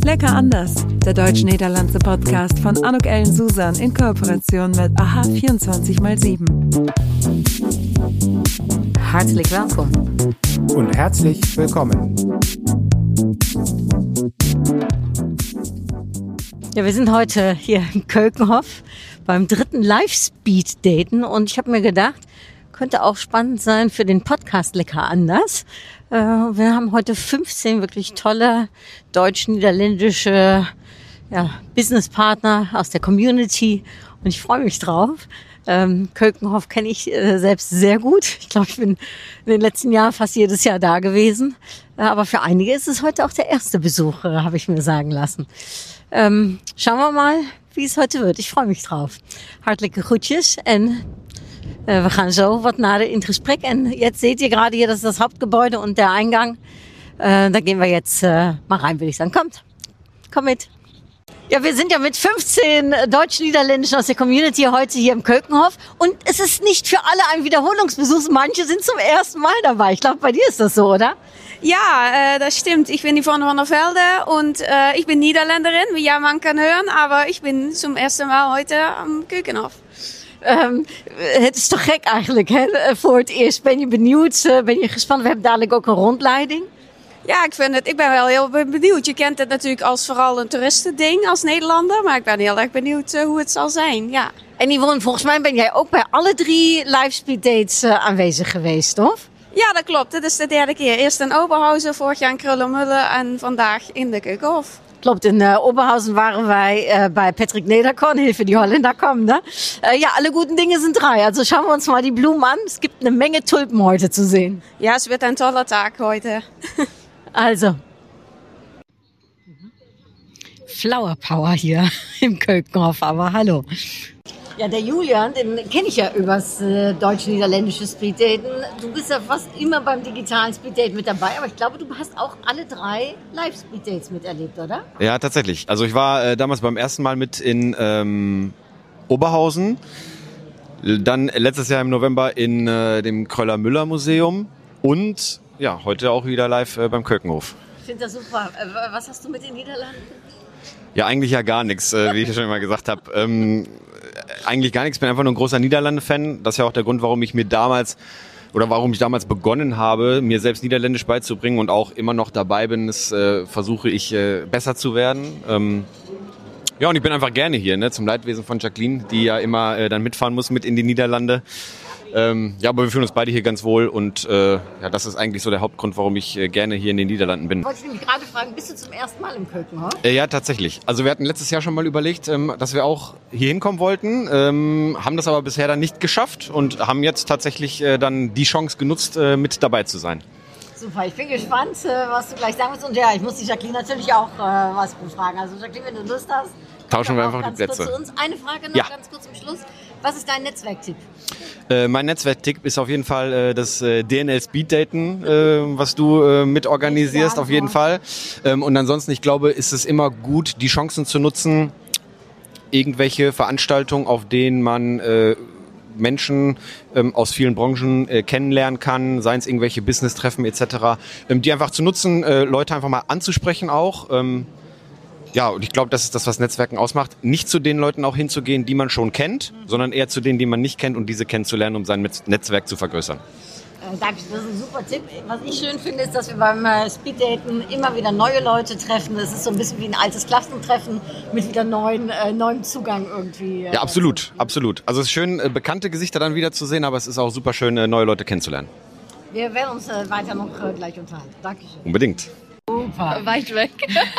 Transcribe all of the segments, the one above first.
Lecker anders, der deutsch-niederlandse Podcast von Anouk Ellen Susan in Kooperation mit AHA 24x7. Herzlich willkommen. Und herzlich willkommen. Ja, wir sind heute hier im Keukenhof beim 3. Live-Speed-Daten und ich habe mir gedacht, könnte auch spannend sein für den Podcast Lecker anders. Wir haben heute 15 wirklich tolle deutsch-niederländische Businesspartner aus der Community und ich freue mich drauf. Keukenhof kenne ich selbst sehr gut. Ich glaube, ich bin in den letzten Jahren fast jedes Jahr da gewesen. Aber für einige ist es heute auch der erste Besuch, habe ich mir sagen lassen. Schauen wir mal, wie es heute wird. Ich freue mich drauf. Hartelijke groetjes en we gaan zo wat nader in het gesprek. En jetzt seht ihr gerade hier, das ist das Hauptgebäude und der Eingang. Da gehen wir jetzt mal rein, würde ich sagen. Komm mit. Ja, wir sind ja mit 15 Deutsch-Niederländischen aus der Community heute hier im Keukenhof. Und es ist nicht für alle ein Wiederholungsbesuch. Manche sind zum ersten Mal dabei. Ich glaube, bei dir ist das so, oder? Ja, das stimmt. Ich bin Yvonne van der Velde und ich bin Niederländerin, wie ja man kann hören. Aber ich bin zum ersten Mal heute am Keukenhof. Het is toch gek eigenlijk, hè? Voor het eerst ben je benieuwd, ben je gespannen. We hebben dadelijk ook een rondleiding. Ja, ik ben wel heel benieuwd. Je kent het natuurlijk als vooral een toeristending als Nederlander. Maar ik ben heel erg benieuwd hoe het zal zijn, ja. En Yvonne, volgens mij ben jij ook bij alle 3 live speed dates aanwezig geweest, of? Ja, dat klopt. Dit is de 3e keer. Eerst in Oberhausen, vorig jaar in Krullenmulle en vandaag in de Keukenhof. Klopt, in Oberhausen waren wij bei Patrick Nederkorn, Hilfe die Holländer kommen, ne? Ja, alle guten Dinge sind 3. Also schauen wir uns mal die Blumen an. Es gibt eine Menge Tulpen heute zu sehen. Ja, es wird ein toller Tag heute. Also, Flower Power hier im Keukenhof, aber hallo. Ja, der Julian, den kenne ich ja übers deutsch-niederländische Speeddaten. Du bist ja fast immer beim digitalen Speeddate mit dabei, aber ich glaube, du hast auch alle 3 Live-Speeddates miterlebt, oder? Ja, tatsächlich. Also ich war damals beim ersten Mal mit in Oberhausen, dann letztes Jahr im November in dem Kröller-Müller-Museum und ja, heute auch wieder live beim Keukenhof. Ich finde das super. Was hast du mit den Niederlanden? Ja, eigentlich ja gar nichts, wie ich schon immer gesagt habe. Eigentlich gar nichts, ich bin einfach nur ein großer Niederlande-Fan. Das ist ja auch der Grund, warum ich damals begonnen habe, mir selbst Niederländisch beizubringen und auch immer noch dabei bin, versuche ich besser zu werden. Ja, und ich bin einfach gerne hier, ne, zum Leidwesen von Jacqueline, die ja immer dann mitfahren muss mit in die Niederlande. Ja, aber wir fühlen uns beide hier ganz wohl und ja, das ist eigentlich so der Hauptgrund, warum ich gerne hier in den Niederlanden bin. Wollte ich nämlich gerade fragen, bist du zum ersten Mal im Keukenhof? Ja, tatsächlich. Also wir hatten letztes Jahr schon mal überlegt, dass wir auch hier hinkommen wollten, haben das aber bisher dann nicht geschafft und haben jetzt tatsächlich dann die Chance genutzt, mit dabei zu sein. Super, ich bin gespannt, was du gleich sagen wirst. Und ja, ich muss die Jacqueline natürlich auch was befragen. Also Jacqueline, wenn du Lust hast, tauschen wir einfach ganz die Plätze. Kurz zu uns. Eine Frage noch ganz kurz zum Schluss. Was ist dein Netzwerktipp? Mein Netzwerktipp ist auf jeden Fall das DNL Speeddaten, was du mitorganisierst, auf jeden Fall. Und ansonsten, ich glaube, ist es immer gut, die Chancen zu nutzen, irgendwelche Veranstaltungen, auf denen man Menschen aus vielen Branchen kennenlernen kann, seien es irgendwelche Business-Treffen etc., die einfach zu nutzen, Leute einfach mal anzusprechen auch. Ja, und ich glaube, das ist das, was Netzwerken ausmacht. Nicht zu den Leuten auch hinzugehen, die man schon kennt, sondern eher zu denen, die man nicht kennt und diese kennenzulernen, um sein Netzwerk zu vergrößern. Danke, das ist ein super Tipp. Was ich schön finde, ist, dass wir beim Speeddaten immer wieder neue Leute treffen. Es ist so ein bisschen wie ein altes Klassentreffen mit wieder neuem Zugang irgendwie. Ja, absolut, absolut. Also es ist schön, bekannte Gesichter dann wieder zu sehen, aber es ist auch super schön, neue Leute kennenzulernen. Wir werden uns weiter noch gleich unterhalten. Dankeschön. Unbedingt. Super. Weit weg.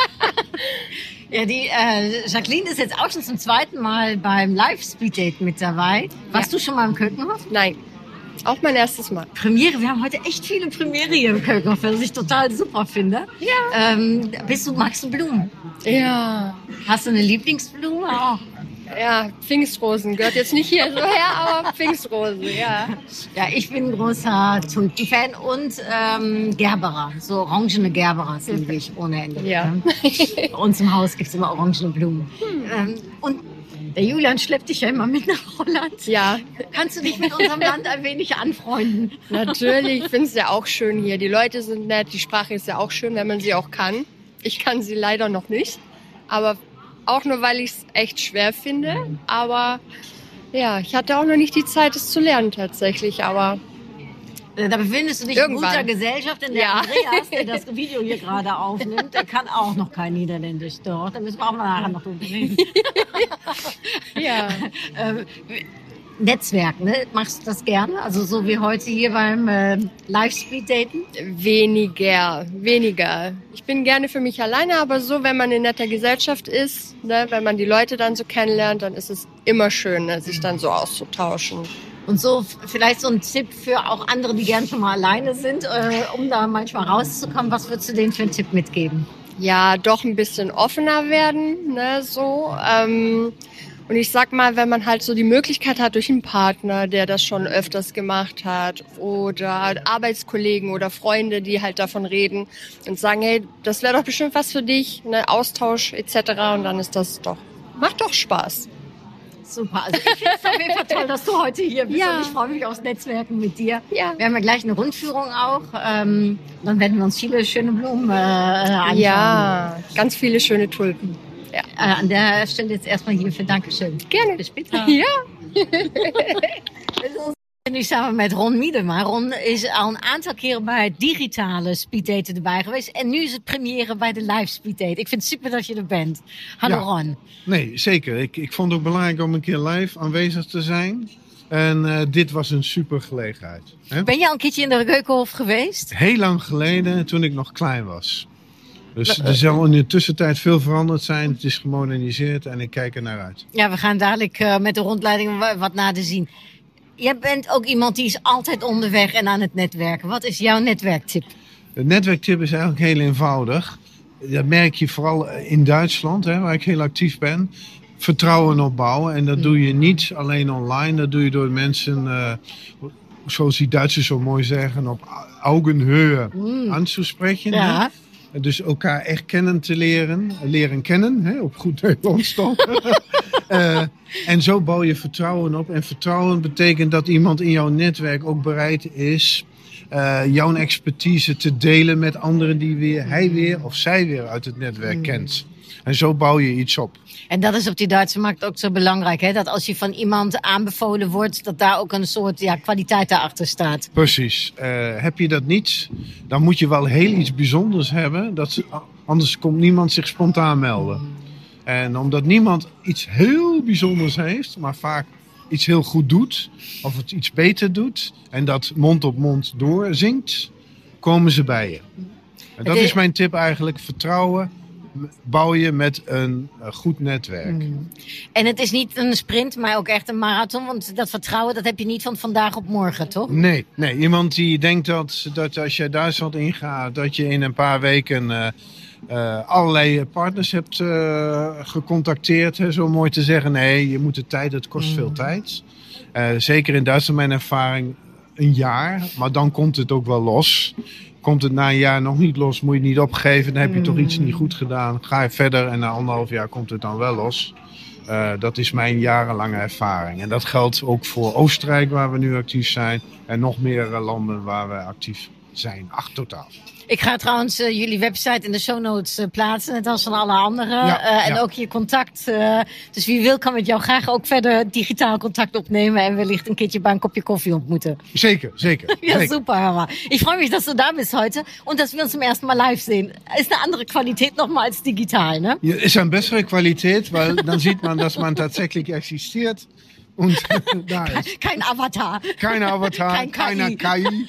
Ja, die Jacqueline ist jetzt auch schon zum 2. Mal beim Live-Speeddate mit dabei. Warst du schon mal im Keukenhof? Nein, auch mein erstes Mal. Premiere, wir haben heute echt viele Premiere hier im Keukenhof, was ich total super finde. Ja. Magst du Blumen? Ja. Hast du eine Lieblingsblume auch? Ja, Pfingstrosen. Gehört jetzt nicht hier so her, aber Pfingstrosen, ja. Ja, ich bin ein großer Tulpenfan und Gerberer. So orangene Gerberer liebe ich ohne Ende. Ja. Bei uns im Haus gibt es immer orangene Blumen. Und der Julian schleppt dich ja immer mit nach Holland. Ja. Kannst du dich mit unserem Land ein wenig anfreunden? Natürlich, ich finde es ja auch schön hier. Die Leute sind nett, die Sprache ist ja auch schön, wenn man sie auch kann. Ich kann sie leider noch nicht, aber auch nur, weil ich es echt schwer finde. Aber ja, ich hatte auch noch nicht die Zeit, es zu lernen tatsächlich, aber... Da befindest du dich in guter Gesellschaft, denn der Andreas, der das Video hier gerade aufnimmt, der kann auch noch kein Niederländisch. Doch, da müssen wir auch mal nachher noch drüber reden. Ja. Netzwerk, ne? Machst du das gerne? Also so wie heute hier beim Live-Speed-Daten? Weniger. Ich bin gerne für mich alleine, aber so, wenn man in netter Gesellschaft ist, ne, wenn man die Leute dann so kennenlernt, dann ist es immer schön, ne, sich dann so auszutauschen. Und so vielleicht so ein Tipp für auch andere, die gern schon mal alleine sind, um da manchmal rauszukommen. Was würdest du denen für einen Tipp mitgeben? Ja, doch ein bisschen offener werden, ne, so. Und ich sag mal, wenn man halt so die Möglichkeit hat durch einen Partner, der das schon öfters gemacht hat, oder Arbeitskollegen oder Freunde, die halt davon reden und sagen, hey, das wäre doch bestimmt was für dich, ne, Austausch etc. Und dann ist das doch, macht doch Spaß. Super, also ich finde es auf jeden Fall toll, dass du heute hier bist und ich freue mich aufs Netzwerken mit dir. Ja. Wir haben ja gleich eine Rundführung auch, dann werden wir uns viele schöne Blumen anschauen. Ja, ganz viele schöne Tulpen. Ja. An der Stelle jetzt erstmal hierfür Dankeschön. Gerne. Bis später. Ja. Nu samen met Ron Miedema. Ron is al een aantal keren bij het digitale speeddaten erbij geweest. En nu is het première bij de live speeddate. Ik vind het super dat je er bent. Hallo Ron. Nee, zeker. Ik vond het ook belangrijk om een keer live aanwezig te zijn. En dit was een super gelegenheid. Hè? Ben je al een keertje in de Keukenhof geweest? Heel lang geleden, toen ik nog klein was. Dus er zal in de tussentijd veel veranderd zijn. Het is gemoderniseerd en ik kijk er naar uit. Ja, we gaan dadelijk met de rondleiding wat nader zien. Jij bent ook iemand die is altijd onderweg en aan het netwerken. Wat is jouw netwerktip? De netwerktip is eigenlijk heel eenvoudig. Dat merk je vooral in Duitsland, hè, waar ik heel actief ben. Vertrouwen opbouwen. En dat doe je niet alleen online. Dat doe je door mensen, zoals die Duitsers zo mooi zeggen, op Augenhöhe aan te spreken. Ja. Dus elkaar echt leren kennen, hè, op goed Nederlands dan. En zo bouw je vertrouwen op. En vertrouwen betekent dat iemand in jouw netwerk ook bereid is jouw expertise te delen met anderen die hij weer of zij weer uit het netwerk kent. En zo bouw je iets op. En dat is op die Duitse markt ook zo belangrijk, hè? Dat als je van iemand aanbevolen wordt, dat daar ook een soort kwaliteit daarachter staat. Precies. Heb je dat niet, dan moet je wel heel iets bijzonders hebben. Anders komt niemand zich spontaan melden. En omdat niemand iets heel bijzonders heeft, maar vaak iets heel goed doet, of het iets beter doet, en dat mond op mond doorzingt, komen ze bij je. En dat is mijn tip eigenlijk, vertrouwen bouw je met een goed netwerk. En het is niet een sprint, maar ook echt een marathon. Want dat vertrouwen, dat heb je niet van vandaag op morgen, toch? Nee. Iemand die denkt dat als je Duitsland ingaat, dat je in een paar weken allerlei partners hebt gecontacteerd. Hè, zo mooi te zeggen, nee, je moet de tijd, het kost veel tijd. Zeker in Duitsland mijn ervaring een jaar, maar dan komt het ook wel los. Komt het na een jaar nog niet los, moet je het niet opgeven. Dan heb je toch iets niet goed gedaan. Ga je verder en na 1,5 jaar komt het dan wel los. Dat is mijn jarenlange ervaring. En dat geldt ook voor Oostenrijk, waar we nu actief zijn. En nog meer landen waar we actief zijn. 8 totaal. Ik ga trouwens jullie website in de show notes plaatsen, net als van alle anderen. En ook je contact. Dus wie wil kan met jou graag ook verder digitaal contact opnemen en wellicht een keertje bij een kopje koffie ontmoeten. Zeker. Ja, super, Hammer. Ich freue mich, dass du da bist heute und dass wir uns zum ersten Mal live sehen. Ist eine andere Qualität nochmal als digital, ne? Ja, ist eine bessere Qualität, weil dann sieht man, dass man tatsächlich existiert. Und da ist. Kein Avatar. Kein Avatar, keine KI.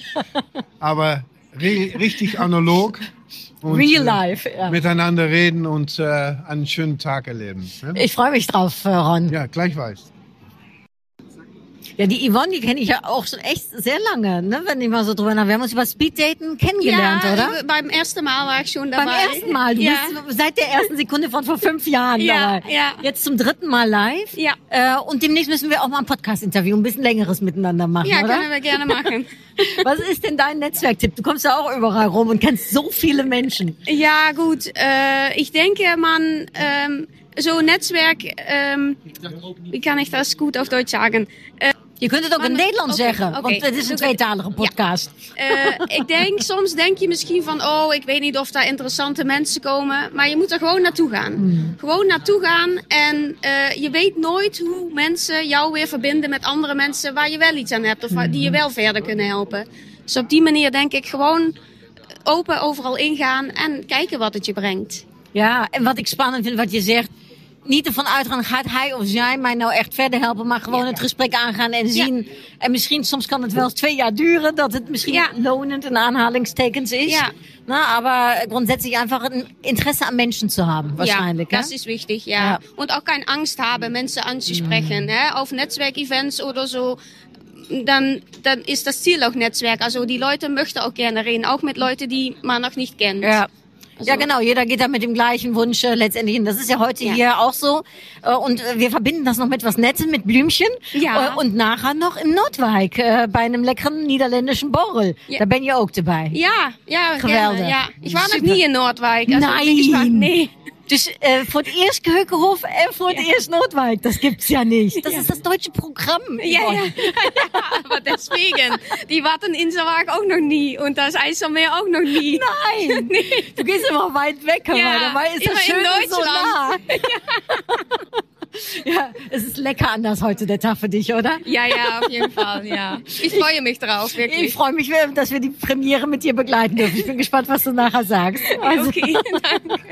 Aber richtig analog. Und Real life, ja. Miteinander reden und einen schönen Tag erleben. Ne? Ich freue mich drauf, Ron. Ja, gleichfalls. Ja, die Yvonne, die kenne ich ja auch schon echt sehr lange, ne? Wenn ich mal so drüber nachdenke. Wir haben uns über Speeddaten kennengelernt, oder? Beim ersten Mal war ich schon dabei. Beim ersten Mal? Du bist seit der ersten Sekunde von vor 5 Jahren dabei. Ja. Jetzt zum 3. Mal live. Ja. Und demnächst müssen wir auch mal ein Podcast-Interview, ein bisschen längeres miteinander machen, Ja, oder? können wir gerne machen. Was ist denn dein Netzwerktipp? Du kommst ja auch überall rum und kennst so viele Menschen. Ja, gut. Ich denke, man so Netzwerk, wie kann ich das gut auf Deutsch sagen? Je kunt het ook in Nederlands zeggen, oké. want het is een tweetalige podcast. Soms denk je misschien van, ik weet niet of daar interessante mensen komen. Maar je moet er gewoon naartoe gaan. Gewoon naartoe gaan en je weet nooit hoe mensen jou weer verbinden met andere mensen waar je wel iets aan hebt of die je wel verder kunnen helpen. Dus op die manier denk ik gewoon open overal ingaan en kijken wat het je brengt. Ja, en wat ik spannend vind wat je zegt, niet ervan uitgaan, gaat hij of zij mij nou echt verder helpen, maar gewoon het gesprek aangaan en zien. Ja. En misschien, soms kan het wel eens 2 jaar duren, dat het misschien lonend in Anhalingstekens ist. Ja. Na, aber grundsätzlich einfach ein Interesse an Menschen zu haben, wahrscheinlich. Ja, das ist wichtig, ja. Und auch keine Angst haben, Menschen anzusprechen, auf Netzwerkevents oder so. Dann ist das Ziel auch Netzwerk. Also die Leute möchten auch gerne reden, auch mit Leuten, die man noch nicht kennt. Ja. Also, ja, genau. Jeder geht da mit dem gleichen Wunsch letztendlich hin. Das ist ja heute hier auch so. Und wir verbinden das noch mit was Nettes, mit Blümchen. Ja. Und nachher noch in Noordwijk bei einem leckeren niederländischen borrel. Ja. Da ben je ook dabei. Ja, geweldig. Gerne, ja. Ich war noch nie in Noordwijk. Also Nein. Nee. Dus voor het eerst Keukenhof en voor het eerst Noordwijk. Das gibt's ja nicht. Das ist das deutsche Programm. Ja, aber deswegen. Die warten in Inselwerk auch noch nie. Und das IJsselmeer auch noch nie. Nein. Nee. Du gehst immer weit weg, aber dabei ist das schön in so nah. Ja, es ist lecker anders heute, der Tag für dich, oder? Ja, auf jeden Fall, ja. Ich freue mich drauf, wirklich. Ich freue mich, dass wir die Premiere mit dir begleiten dürfen. Ich bin gespannt, was du nachher sagst. Also. Okay, danke.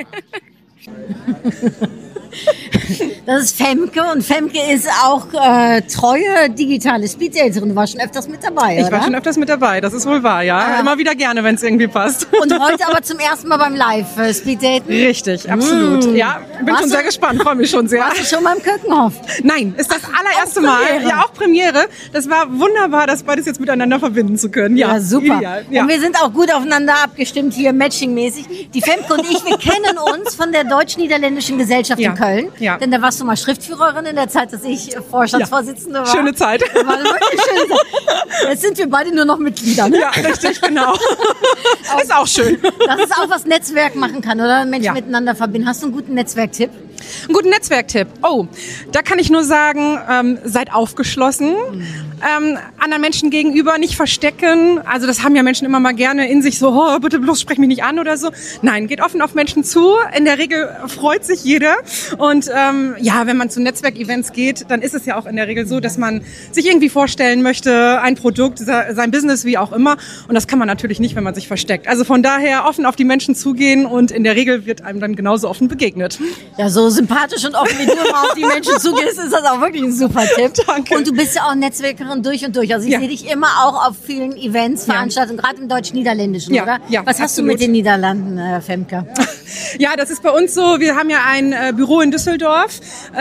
Das ist Femke und Femke ist auch treue digitale Speeddaterin. Du warst schon öfters mit dabei, oder? Ich war schon öfters mit dabei, das ist wohl wahr, ja. Immer wieder gerne, wenn es irgendwie passt. Und heute aber zum ersten Mal beim Live-Speeddaten? Richtig, absolut. Ja, bin schon sehr gespannt, freue mich schon sehr. Warst du schon mal im Keukenhof? Nein, ist das allererste Mal. Ja, auch Premiere. Das war wunderbar, das beides jetzt miteinander verbinden zu können. Ja, super. Ideal. Ja. Und wir sind auch gut aufeinander abgestimmt hier, matchingmäßig. Die Femke und ich, wir kennen uns von der Deutsch-Niederländischen Gesellschaft in Köln. Ja. Denn da warst du mal Schriftführerin in der Zeit, dass ich Vorstandsvorsitzende war. Schöne Zeit. War wirklich schöne Zeit. Jetzt sind wir beide nur noch Mitglieder. Ne? Ja, richtig, genau. Ist auch schön. Das ist auch, was Netzwerk machen kann, oder? Menschen miteinander verbinden. Hast du einen guten Netzwerktipp? Einen guten Netzwerktipp. Da kann ich nur sagen, seid aufgeschlossen. Anderen Menschen gegenüber nicht verstecken. Also das haben ja Menschen immer mal gerne in sich so, bitte bloß sprech mich nicht an oder so. Nein, geht offen auf Menschen zu. In der Regel freut sich jeder. Und wenn man zu Netzwerkevents geht, dann ist es ja auch in der Regel so, dass man sich irgendwie vorstellen möchte, ein Produkt, sein Business, wie auch immer. Und das kann man natürlich nicht, wenn man sich versteckt. Also von daher offen auf die Menschen zugehen und in der Regel wird einem dann genauso offen begegnet. Ja, so sympathisch und offen wie du immer auf die Menschen zugehst, ist das auch wirklich ein super Tipp. Danke. Und du bist ja auch Netzwerkerin durch und durch. Also ich sehe dich immer auch auf vielen Events, Veranstaltungen, gerade im Deutsch-Niederländischen, oder? Ja, was hast du mit den Niederlanden, Femke? Ja, das ist bei uns so. Wir haben ja ein Büro in Düsseldorf,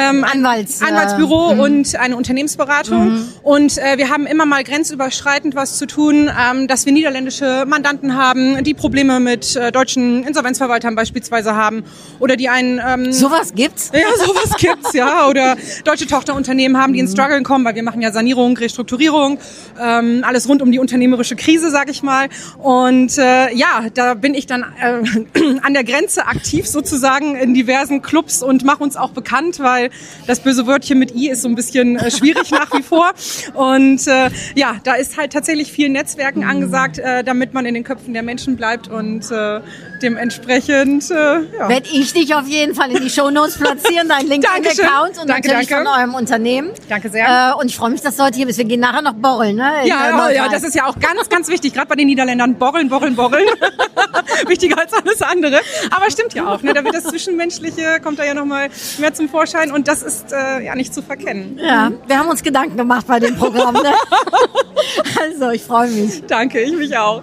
Anwaltsbüro und eine Unternehmensberatung. Und wir haben immer mal grenzüberschreitend was zu tun, dass wir niederländische Mandanten haben, die Probleme mit deutschen Insolvenzverwaltern beispielsweise haben oder die einen... sowas gibt's? Ja, sowas gibt's, ja. Oder deutsche Tochterunternehmen haben, die in Struggle kommen, weil wir machen ja Sanierung, Restrukturierung, alles rund um die unternehmerische Krise, sag ich mal. Und da bin ich dann an der Grenze aktiv sozusagen in diversen Clubs und mache uns auch bekannt, weil das böse Wörtchen mit I ist so ein bisschen schwierig nach wie vor. Und da ist halt tatsächlich viel Netzwerken angesagt, damit man in den Köpfen der Menschen bleibt und dementsprechend werde ich dich auf jeden Fall in die Shownotes platzieren, dein LinkedIn-Account und natürlich von eurem Unternehmen. Danke sehr. Und ich freue mich, dass du heute hier bist. Wir gehen nachher noch borreln, ne? Ja, das ist ja auch ganz, ganz wichtig, gerade bei den Niederländern. Borreln. Wichtiger als alles andere. Aber stimmt ja auch, ne? Da wird das Zwischenmenschliche, kommt da ja nochmal mehr zum Vorschein und das ist nicht zu verkennen. Ja, wir haben uns Gedanken gemacht bei dem Programm, ne? Also, ich freue mich. Danke, ich mich auch.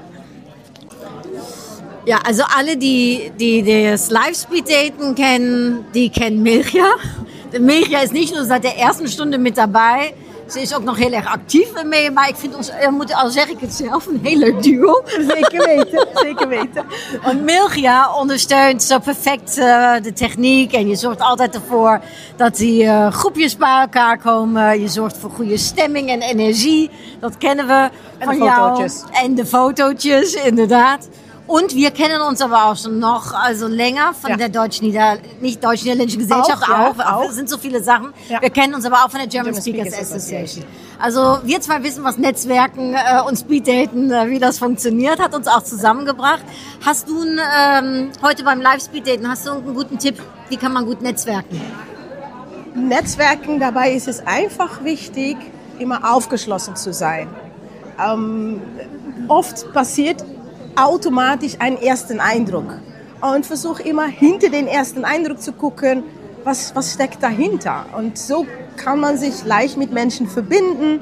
Ja, also alle, die das Live-Speed-Daten kennen, die kennen Milja. Milja is niet nur seit der ersten Stunde mit dabei. Ze is ook nog heel erg actief mee, maar ik vind ons, al zeg ik het zelf, een heel leuk duo. Zeker weten. En Milja ondersteunt zo perfect de techniek en je zorgt altijd ervoor dat die groepjes bij elkaar komen. Je zorgt voor goede stemming en energie. Dat kennen we van jou. En de fotootjes, inderdaad. Und wir kennen uns aber auch schon noch, also länger von der nicht deutsch-niederländischen Gesellschaft auch. Es sind so viele Sachen. Ja. Wir kennen uns aber auch von der German Speakers Association. Also wir zwei wissen, was Netzwerken und Speeddaten, wie das funktioniert, hat uns auch zusammengebracht. Hast du heute beim Live-Speeddaten, hast du einen guten Tipp, wie kann man gut netzwerken? Netzwerken, dabei ist es einfach wichtig, immer aufgeschlossen zu sein. Oft passiert automatisch einen ersten Eindruck. Und versuche immer hinter den ersten Eindruck zu gucken, was steckt dahinter. Und so kann man sich leicht mit Menschen verbinden,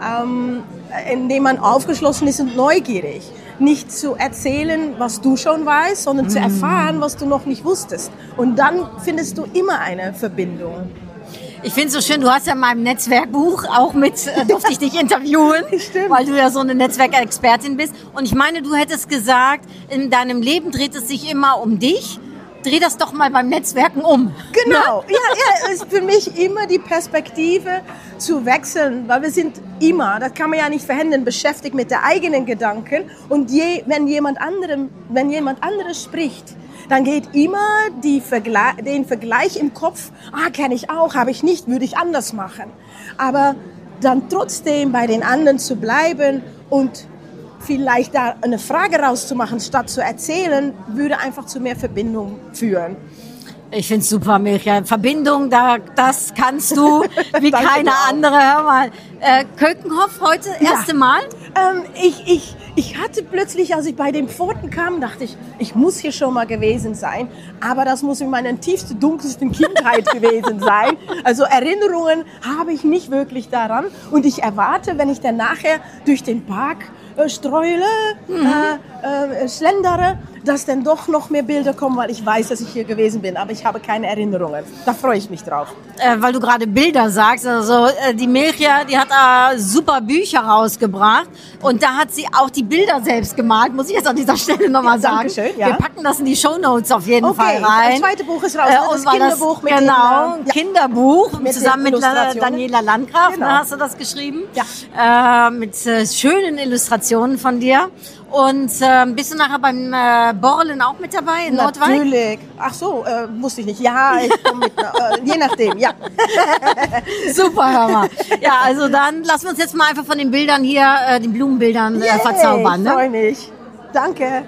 indem man aufgeschlossen ist und neugierig. Nicht zu erzählen, was du schon weißt, sondern zu erfahren, was du noch nicht wusstest. Und dann findest du immer eine Verbindung. Ich finde es so schön, du hast ja in meinem Netzwerkbuch auch durfte ich dich interviewen, weil du ja so eine Netzwerkexpertin bist. Und ich meine, du hättest gesagt, in deinem Leben dreht es sich immer um dich. Dreh das doch mal beim Netzwerken um. Genau. Ja, ist für mich immer die Perspektive zu wechseln, weil wir sind immer, das kann man ja nicht verhindern, beschäftigt mit der eigenen Gedanken. Und wenn jemand anderes spricht, dann geht immer den Vergleich im Kopf, kenne ich auch, habe ich nicht, würde ich anders machen. Aber dann trotzdem bei den anderen zu bleiben und vielleicht da eine Frage rauszumachen, statt zu erzählen, würde einfach zu mehr Verbindung führen. Ich find's super, Mirja. Verbindung, das kannst du wie keine andere. Hör mal. Kölkenhof heute, erste Mal? Ich hatte plötzlich, als ich bei den Pforten kam, dachte ich muss hier schon mal gewesen sein. Aber das muss in meiner tiefsten, dunkelsten Kindheit gewesen sein. Also Erinnerungen habe ich nicht wirklich daran. Und ich erwarte, wenn ich dann nachher durch den Park streule, schlendere, dass dann doch noch mehr Bilder kommen, weil ich weiß, dass ich hier gewesen bin, aber ich habe keine Erinnerungen. Da freue ich mich drauf. Weil du gerade Bilder sagst, also die Mirja, die hat super Bücher rausgebracht und da hat sie auch die Bilder selbst gemalt, muss ich jetzt an dieser Stelle nochmal sagen. Dankeschön, ja. Wir packen das in die Shownotes auf jeden Fall rein. Das zweite Buch ist raus, das Kinderbuch mit ein Kinderbuch, mit zusammen mit Daniela Landgraf, genau. Hast du das geschrieben? Ja. Mit schönen Illustrationen von dir. Und bist du nachher beim Borlen auch mit dabei in Nordwijk? Natürlich. Ach so, wusste ich nicht. Ja, ich komme mit. Je nachdem, ja. Super, hör mal. Ja, also dann lassen wir uns jetzt mal einfach von den Bildern hier, den Blumenbildern verzaubern. Ich freue mich. Danke.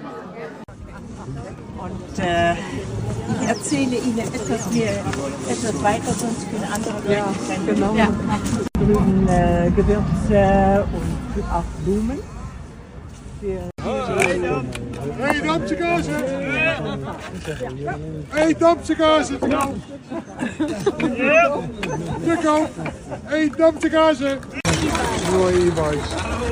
Und ich erzähle Ihnen etwas weiter, sonst können andere Leute sein. Genau. Ja. Grüne Gewürze und auch Blumen. Hey, Damsegase! Hey, Damsegase! Hey, Damsegase! Mooi e-bikes.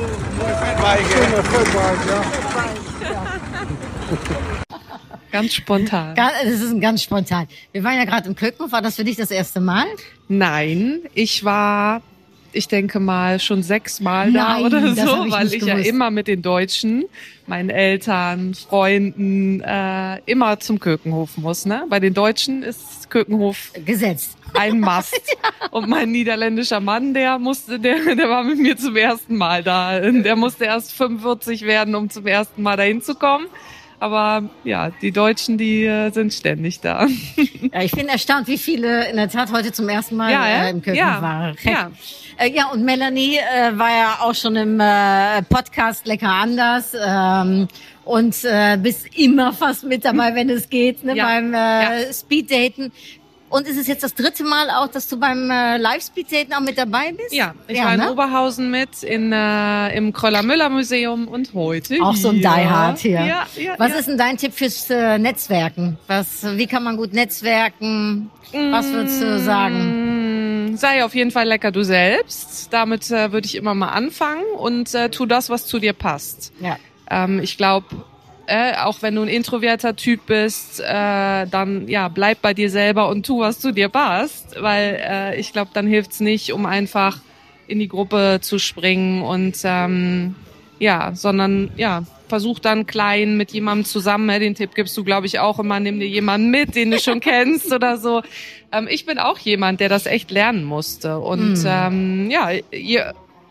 Ganz spontan. Das ist ganz spontan. Wir waren ja gerade im Kölkenhof. War das für dich das erste Mal? Nein, ich denke mal schon 6 Mal da oder so, weil ich ja immer mit den Deutschen, meinen Eltern, Freunden, immer zum Kölkenhof muss. Ne? Bei den Deutschen ist Kölkenhof gesetzt. Ein Must. Ja. Und mein niederländischer Mann, der war mit mir zum ersten Mal da. Der musste erst 45 werden, um zum ersten Mal dahin zu kommen. Aber ja, die Deutschen, die sind ständig da. Ja, ich bin erstaunt, wie viele in der Tat heute zum ersten Mal im Kölkenhof waren. Ja. Ja, und Melanie war ja auch schon im Podcast Lecker anders und bist immer fast mit dabei, wenn es geht, ne, beim Speeddaten. Und ist es jetzt das 3. Mal auch, dass du beim Live-Speeddaten auch mit dabei bist? Ja, ich war in Oberhausen mit im Kröller-Müller-Museum und heute auch hier. So ein Die Hard hier. Ja, Was ist denn dein Tipp fürs Netzwerken? Wie kann man gut netzwerken? Was würdest du sagen? Sei auf jeden Fall lecker du selbst. Damit würde ich immer mal anfangen und tu das, was zu dir passt. Ja. Ich glaube, auch wenn du ein introverter Typ bist, dann bleib bei dir selber und tu, was zu dir passt, weil ich glaube, dann hilft's nicht, um einfach in die Gruppe zu springen und sondern versuch dann klein mit jemandem zusammen. Den Tipp gibst du, glaube ich, auch immer, nimm dir jemanden mit, den du schon kennst oder so. Ich bin auch jemand, der das echt lernen musste und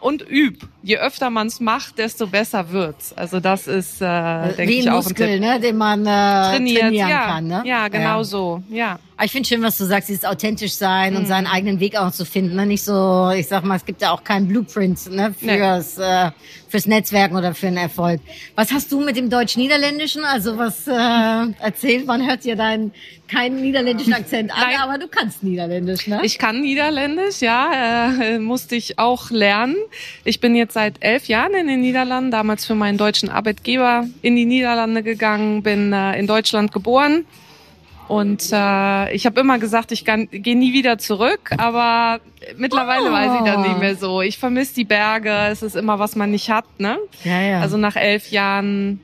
und üb. Je öfter man es macht, desto besser wird's. Also das ist, denke ich, auch Muskel, ein Tipp. ne, den man trainieren kann. Ne? Ja, genau so. Ja. Aber ich finde schön, was du sagst, dieses authentisch sein und seinen eigenen Weg auch zu finden. Ne? Nicht so, ich sag mal, es gibt ja auch keinen Blueprint, ne, fürs Netzwerken oder für einen Erfolg. Was hast du mit dem Deutsch-Niederländischen? Also was erzählt? Man hört dir keinen niederländischen Akzent an, aber du kannst Niederländisch, ne? Ich kann Niederländisch, ja, musste ich auch lernen. Ich bin jetzt seit 11 Jahren in den Niederlanden, damals für meinen deutschen Arbeitgeber in die Niederlande gegangen, bin in Deutschland geboren. Und ich habe immer gesagt, ich gehe nie wieder zurück, aber mittlerweile weiß ich dann nicht mehr so. Ich vermisse die Berge, es ist immer, was man nicht hat, ne? Ja. Also nach 11 Jahren,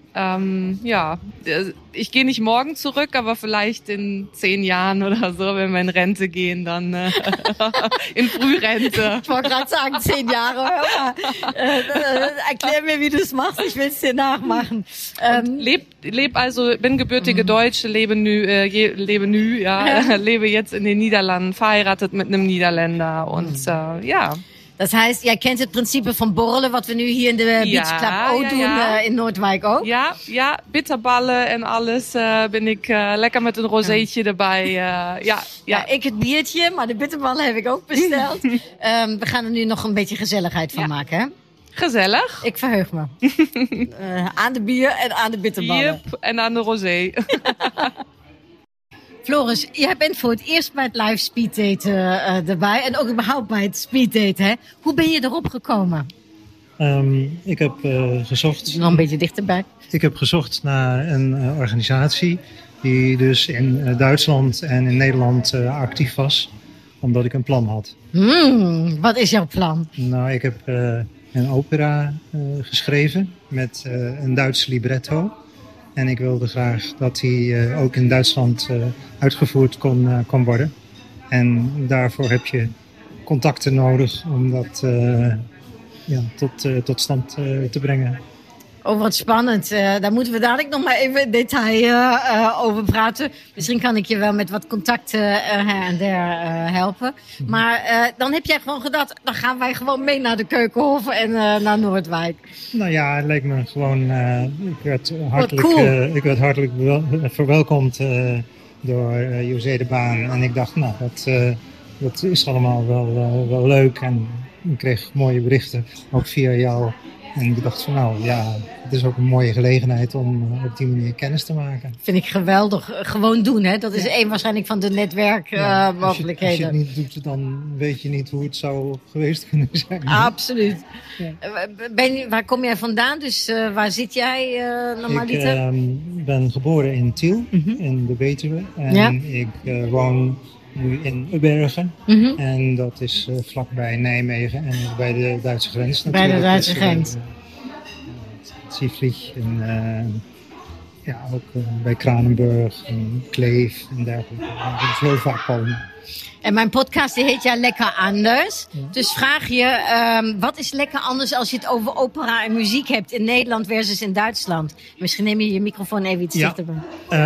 ich gehe nicht morgen zurück, aber vielleicht in 10 Jahren oder so, wenn wir in Rente gehen, dann in Frührente. Ich wollte gerade sagen, 10 Jahre, hör mal. Erklär mir, wie du es machst, ich will es dir nachmachen. Bin gebürtige Deutsche, lebe jetzt in den Niederlanden, verheiratet mit einem Niederländer und Das heißt, jij kent het principe van borrelen, wat we nu hier in de Beach Club ook doen in Noordwijk ook? Ja, bitterballen en alles ben ik lekker met een rozeetje erbij. Ja, ik het biertje, maar de bitterballen heb ik ook besteld. We gaan er nu nog een beetje gezelligheid van maken, hè? Gezellig. Ik verheug me. Aan de bier en aan de bitterballen. Yep, en aan de rosé. Floris, jij bent voor het eerst bij het live speeddate erbij. En ook überhaupt bij het speeddate, hè? Hoe ben je erop gekomen? Ik heb gezocht... Nog een beetje dichterbij. Ik heb gezocht naar een organisatie die dus in Duitsland en in Nederland actief was. Omdat ik een plan had. Wat is jouw plan? Nou, ik heb een opera geschreven met een Duits libretto. En ik wilde graag dat die ook in Duitsland uitgevoerd kon worden. En daarvoor heb je contacten nodig om dat tot stand te brengen. Oh, wat spannend. Daar moeten we dadelijk nog maar even in detail over praten. Misschien kan ik je wel met wat contacten her en der helpen. Maar dan heb jij gewoon gedacht, dan gaan wij gewoon mee naar de Keukenhof en naar Noordwijk. Nou ja, het leek me gewoon... Ik werd hartelijk verwelkomd door José de Baan. En ik dacht, nou, dat is allemaal wel leuk. En ik kreeg mooie berichten, ook via jou. En ik dacht van het is ook een mooie gelegenheid om op die manier kennis te maken. Vind ik geweldig. Gewoon doen, hè? Dat is één waarschijnlijk van de netwerkmogelijkheden. Als je het niet doet, dan weet je niet hoe het zou geweest kunnen zijn. Absoluut. Ja. Waar kom jij vandaan? Dus waar zit jij normaliter? Ik ben geboren in Tiel, in de Betuwe. En ik woon nu in Ubbergen. En dat is vlakbij Nijmegen en bij de Duitse grens natuurlijk. Bij de Duitse grens. Zieflich en ook bij Kranenburg en Kleef en dergelijke. Dat is heel vaak komen. En mijn podcast die heet Lekker Anders. Ja. Dus vraag je, wat is lekker anders als je het over opera en muziek hebt in Nederland versus in Duitsland? Misschien neem je je microfoon even iets dichterbij.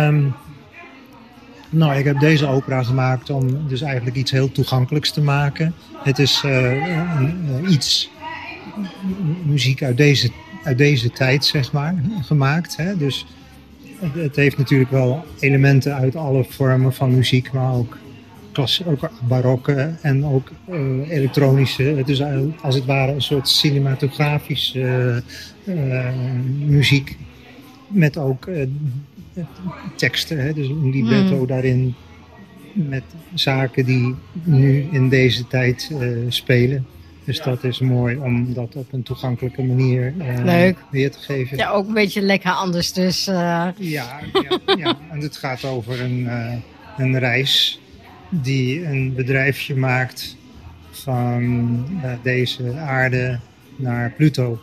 Nou, ik heb deze opera gemaakt om dus eigenlijk iets heel toegankelijks te maken. Het is iets muziek uit deze tijd, zeg maar, gemaakt. Hè? Dus het heeft natuurlijk wel elementen uit alle vormen van muziek, maar ook barokke en ook elektronische. Het is als het ware een soort cinematografische muziek met ook teksten, hè? Dus een libretto daarin met zaken die nu in deze tijd spelen. Dus dat is mooi om dat op een toegankelijke manier weer te geven. Ja, ook een beetje lekker anders dus. Ja, en het gaat over een reis die een bedrijfje maakt van deze aarde naar Pluto.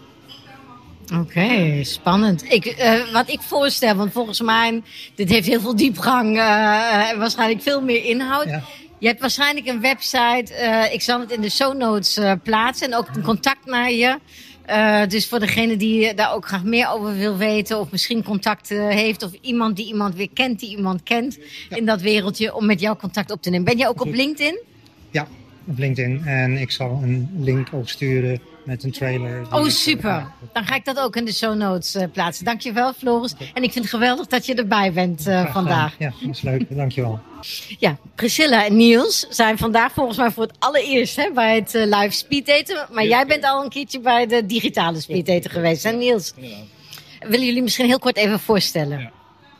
Oké, spannend. Wat ik voorstel, want volgens mij, dit heeft heel veel diepgang en waarschijnlijk veel meer inhoud. Ja. Je hebt waarschijnlijk een website, ik zal het in de show notes plaatsen en ook een contact naar je. Dus voor degene die daar ook graag meer over wil weten of misschien contact heeft of iemand die iemand weer kent die iemand kent in dat wereldje om met jou contact op te nemen. Ben jij ook op LinkedIn? Ja, op LinkedIn. En ik zal een link ook sturen met een trailer. Oh, super. Dan ga ik dat ook in de show notes plaatsen. Dankjewel, Floris. En ik vind het geweldig dat je erbij bent vandaag. Ja, dat is leuk. Dankjewel. Ja, Priscilla en Niels zijn vandaag volgens mij voor het allereerst bij het live speeddaten. Maar jij bent al een keertje bij de digitale speeddaten geweest, hè Niels? Willen jullie misschien heel kort even voorstellen? Ja.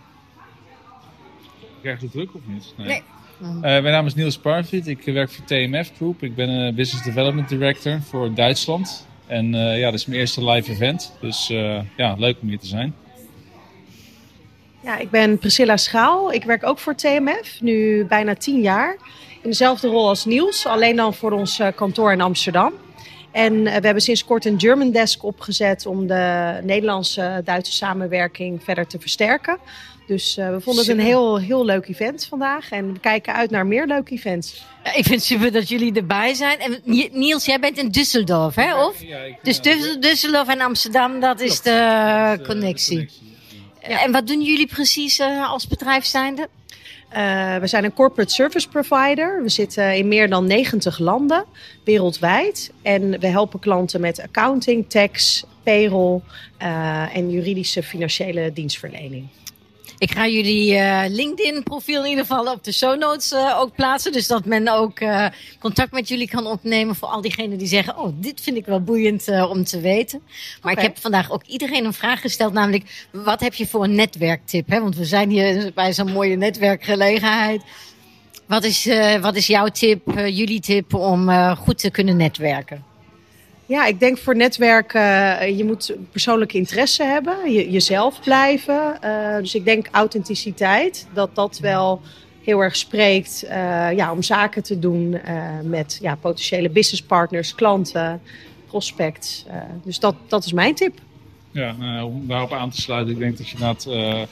Krijg je druk of niet? Nee. Mijn naam is Niels Parfiet. Ik werk voor TMF Group. Ik ben Business Development Director voor Duitsland. En dat is mijn eerste live event. Dus leuk om hier te zijn. Ja, ik ben Priscilla Schaal. Ik werk ook voor TMF, nu bijna 10 jaar. In dezelfde rol als Niels, alleen dan voor ons kantoor in Amsterdam. En we hebben sinds kort een German Desk opgezet om de Nederlandse-Duitse samenwerking verder te versterken. Dus we vonden het een heel leuk event vandaag en we kijken uit naar meer leuke events. Ja, ik vind het super dat jullie erbij zijn. En Niels, jij bent in Düsseldorf, hè? Of? Ja, dus Düsseldorf en Amsterdam, dat is de connectie. Ja, en wat doen jullie precies als bedrijf zijnde? We zijn een corporate service provider. We zitten in meer dan 90 landen wereldwijd. En we helpen klanten met accounting, tax, payroll en juridische financiële dienstverlening. Ik ga jullie LinkedIn-profiel in ieder geval op de show notes ook plaatsen. Dus dat men ook contact met jullie kan opnemen voor al diegenen die zeggen... oh, dit vind ik wel boeiend om te weten. Maar ik heb vandaag ook iedereen een vraag gesteld. Namelijk, wat heb je voor een netwerktip? Hè? Want we zijn hier bij zo'n mooie netwerkgelegenheid. Wat is jouw tip, jullie tip om goed te kunnen netwerken? Ja, ik denk voor netwerken, je moet persoonlijke interesse hebben, jezelf blijven. Dus ik denk authenticiteit, dat wel heel erg spreekt om zaken te doen met potentiële businesspartners, klanten, prospects. Dus dat is mijn tip. Ja, om daarop aan te sluiten, ik denk dat je inderdaad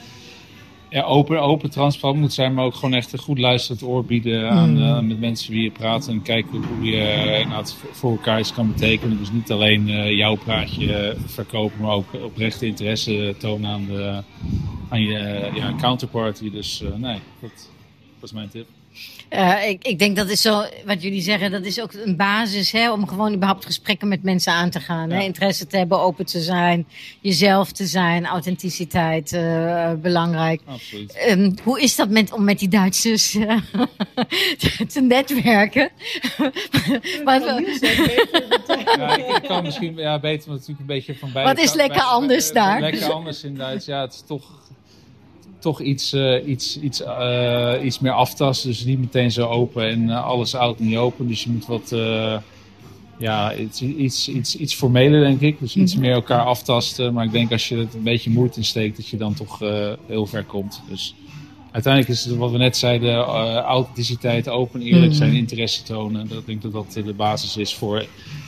open, transparant moet zijn, maar ook gewoon echt een goed luisterend oor bieden aan met mensen wie je praat en kijken hoe je voor elkaar iets kan betekenen. Dus niet alleen jouw praatje verkopen, maar ook oprechte interesse tonen aan je counterparty. Dus dat is mijn tip. Ik denk dat is zo, wat jullie zeggen, dat is ook een basis om gewoon überhaupt gesprekken met mensen aan te gaan. Ja. Hè? Interesse te hebben, open te zijn, jezelf te zijn, authenticiteit, belangrijk. Absoluut. Hoe is dat om met die Duitsers te netwerken? Ik kan misschien beter natuurlijk een beetje van beide. Wat is lekker anders daar? Lekker anders in Duits, het is toch iets meer aftasten. Dus niet meteen zo open en alles out niet open. Dus je moet wat iets formeler, denk ik. Dus iets meer elkaar aftasten. Maar ik denk als je er een beetje moeite in steekt, dat je dan toch heel ver komt. Dus uiteindelijk is het wat we net zeiden, authenticiteit, open, eerlijk zijn, interesse tonen. Ik denk dat dat de basis is voor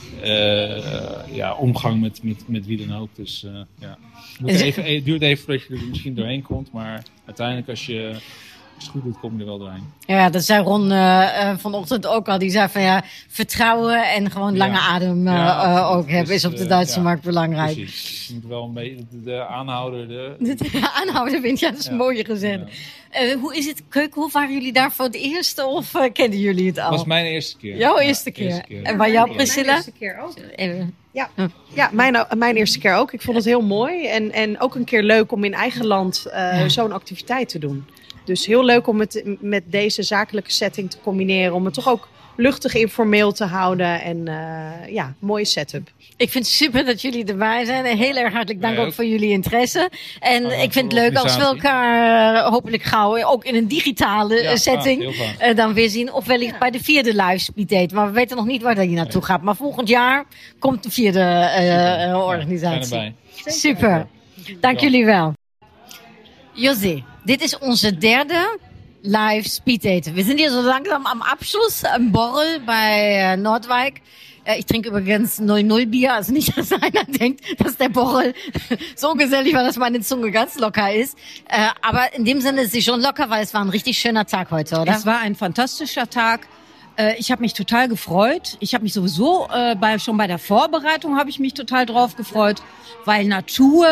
omgang met wie dan ook. Dus het duurt even voordat je er misschien doorheen komt, maar uiteindelijk als je het goed doet, kom je er wel doorheen. Ja, dat zei Ron vanochtend ook al. Die zei van vertrouwen en gewoon lange adem ook hebben is op de Duitse markt belangrijk. Precies. Je moet wel een beetje de aanhouder. De aanhouder vind je, dat is mooi gezegd. Ja. Hoe is het, Keukenhof? Waren jullie daar voor het eerste of kenden jullie het al? Dat was mijn eerste keer. Jouw eerste keer. En bij jou, Priscilla? Mijn eerste keer ook. Ja, mijn eerste keer ook. Ik vond het heel mooi. En ook een keer leuk om in eigen land zo'n activiteit te doen. Dus heel leuk om het met deze zakelijke setting te combineren. Om het toch ook luchtig informeel te houden. En mooie setup. Ik vind het super dat jullie erbij zijn. En heel erg hartelijk dank ook voor jullie interesse. En ik vind het leuk als we elkaar hopelijk gauw ook in een digitale setting dan weer zien. Of wellicht bij de 4e live speed date. Maar we weten nog niet waar dat je naartoe gaat. Maar volgend jaar komt de 4e organisatie. Super. Dank jullie wel. José, dit is onze 3e live speeddate. Wir sind hier so langsam am Abschluss, am Borrel bei Nordwijk. Ich trinke übrigens 0,0 Bier, also nicht, dass einer denkt, dass der Borrel so gesellig war, dass meine Zunge ganz locker ist. Aber in dem Sinne ist sie schon locker, weil es war ein richtig schöner Tag heute, oder? Es war ein fantastischer Tag. Ich habe mich total gefreut. Ich habe mich sowieso schon bei der Vorbereitung habe ich mich total drauf gefreut, weil Natur,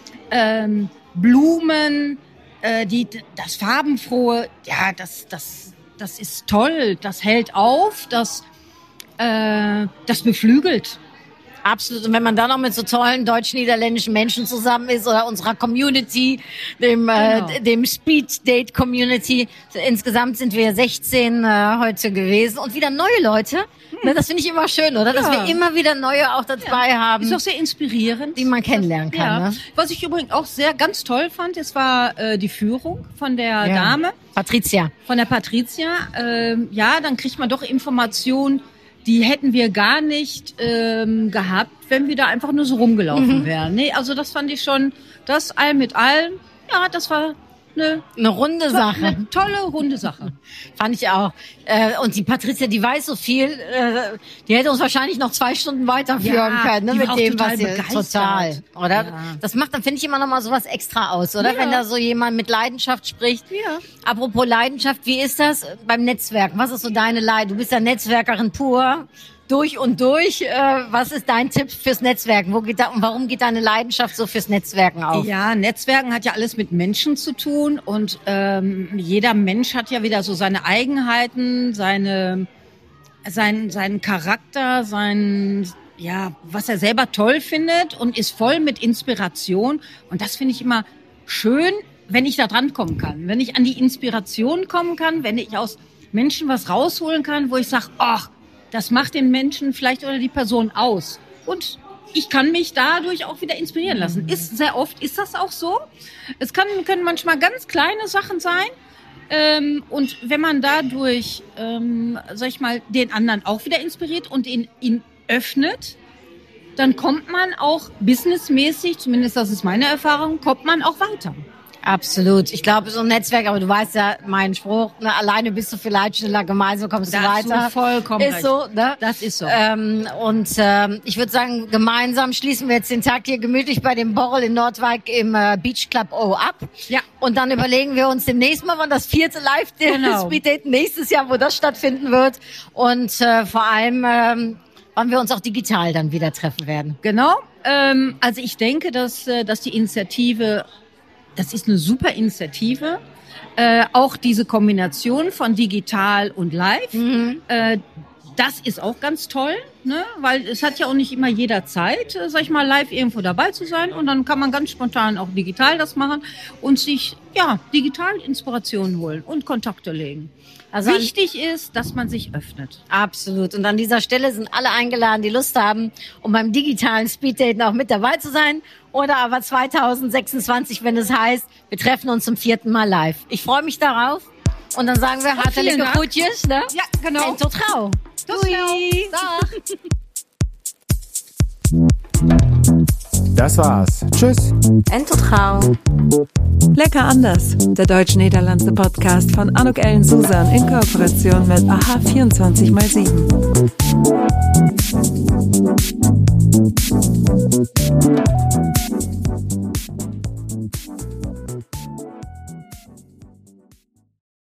Blumen, das Farbenfrohe, ja, das ist toll, das hält auf, das beflügelt. Absolut. Und wenn man dann noch mit so tollen deutsch-niederländischen Menschen zusammen ist oder unserer Community, dem Speed-Date-Community. Insgesamt sind wir 16 heute gewesen und wieder neue Leute. Das finde ich immer schön, oder? Dass wir immer wieder neue auch dabei haben. Ist auch sehr inspirierend. Die man kennenlernen kann. Ja. Ne? Was ich übrigens auch ganz toll fand, es war die Führung von der Dame. Patricia. Von der Patricia. Dann kriegt man doch Informationen, die hätten wir gar nicht gehabt, wenn wir da einfach nur so rumgelaufen wären. Nee, also das fand ich schon, das all mit allem, das war eine runde Sache. Eine tolle, runde Sache. Fand ich auch. Und die Patricia, die weiß so viel, die hätte uns wahrscheinlich noch 2 Stunden weiterführen können, ne, mit dem, was sie total, oder? Ja. Das macht dann, finde ich, immer noch mal sowas extra aus, oder? Ja. Wenn da so jemand mit Leidenschaft spricht. Ja. Apropos Leidenschaft, wie ist das beim Netzwerken? Was ist so deine Leidenschaft? Du bist ja Netzwerkerin pur. Durch und durch. Was ist dein Tipp fürs Netzwerken? Warum geht deine Leidenschaft so fürs Netzwerken auf? Ja, Netzwerken hat ja alles mit Menschen zu tun und jeder Mensch hat ja wieder so seine Eigenheiten, seinen Charakter, was er selber toll findet und ist voll mit Inspiration. Und das finde ich immer schön, wenn ich da dran kommen kann. Wenn ich an die Inspiration kommen kann, wenn ich aus Menschen was rausholen kann, wo ich sage, ach, das macht den Menschen vielleicht oder die Person aus. Und ich kann mich dadurch auch wieder inspirieren lassen. Sehr oft ist das auch so. Es können manchmal ganz kleine Sachen sein. Und wenn man dadurch, den anderen auch wieder inspiriert und ihn öffnet, dann kommt man auch businessmäßig, zumindest das ist meine Erfahrung, kommt man auch weiter. Absolut. Ich glaube, so ein Netzwerk, aber du weißt ja meinen Spruch, ne, alleine bist du vielleicht schneller, gemeinsam kommst du weiter. Vollkommen ist recht. So, ne? Das ist so. Ich würde sagen, gemeinsam schließen wir jetzt den Tag hier gemütlich bei dem Borrel in Nordwijk im Beach Club O ab. Ja. Und dann überlegen wir uns demnächst mal, wann das 4. Live-Speed-Date nächstes Jahr, wo das stattfinden wird. Und vor allem, wann wir uns auch digital dann wieder treffen werden. Genau. Also ich denke, dass die Initiative, das ist eine super Initiative. Auch diese Kombination von digital und live, das ist auch ganz toll, ne? Weil es hat ja auch nicht immer jeder Zeit, live irgendwo dabei zu sein. Und dann kann man ganz spontan auch digital das machen und sich digital Inspirationen holen und Kontakte legen. Also wichtig ist, dass man sich öffnet. Absolut. Und an dieser Stelle sind alle eingeladen, die Lust haben, um beim digitalen Speeddaten auch mit dabei zu sein. Oder aber 2026, wenn es heißt, wir treffen uns zum 4. Mal live. Ich freue mich darauf. Und dann sagen wir hartelijke groetjes, ne? Ja, genau. Und tot gauw. Doei. Das war's. Tschüss. En tot gauw. Lecker anders. Der deutsch-niederlandse Podcast von Anouk Ellen Susan in Kooperation mit AHA 24x7.